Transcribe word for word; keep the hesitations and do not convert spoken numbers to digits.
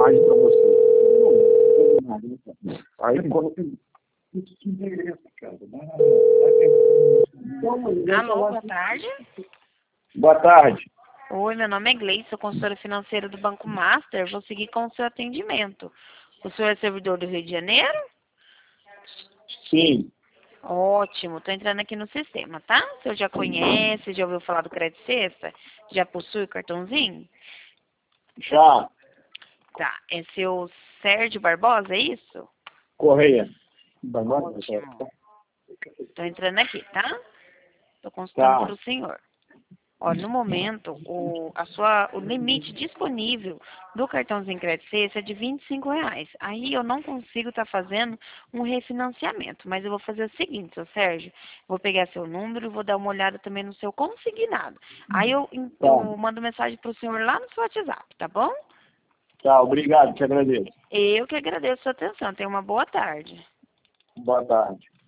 imagem para você. Aí, quando... Alô, boa tarde. Boa tarde. Oi, meu nome é Gleice, sou consultora financeira do Banco Master. Vou seguir com o seu atendimento. O senhor é servidor do Rio de Janeiro? Sim. Ótimo, estou entrando aqui no sistema, tá? O senhor já conhece, já ouviu falar do Crédito Sexta? Já possui o cartãozinho? Já. Tá, é seu Sérgio Barbosa, é isso? Correia. Ótimo. Estou entrando aqui, tá? Estou consultando Tá. para o senhor. Ó, no momento, o, a sua, o limite disponível do cartãozinho Crédito Sexta é de vinte e cinco reais. Aí eu não consigo estar fazendo um refinanciamento, mas eu vou fazer o seguinte, seu Sérgio, vou pegar seu número e vou dar uma olhada também no seu consignado. Aí eu, Tá. eu mando mensagem para o senhor lá no seu WhatsApp, tá bom? Tá, obrigado, te agradeço. Eu que agradeço a sua atenção. Tenha uma boa tarde. Boa tarde.